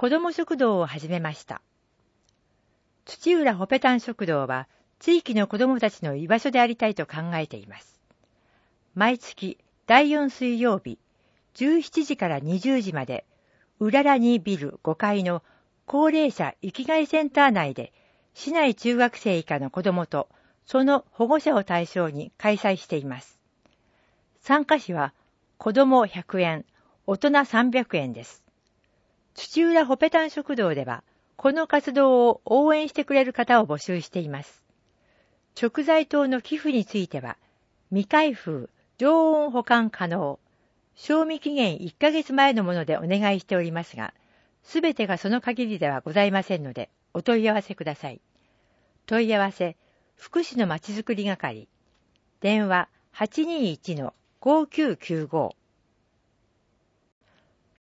子ども食堂を始めました。土浦ほぺたん食堂は地域の子どもたちの居場所でありたいと考えています。毎月第4水曜日17時から20時まで、うららにビル5階の高齢者生きがいセンター内で、市内中学生以下の子どもとその保護者を対象に開催しています。参加費は子ども100円、大人300円です。土浦ほぺたん食堂では、この活動を応援してくれる方を募集しています。食材等の寄付については、未開封、常温保管可能、賞味期限1ヶ月前のものでお願いしておりますが、すべてがその限りではございませんので、お問い合わせください。問い合わせ、福祉のまちづくり係。電話 821-5995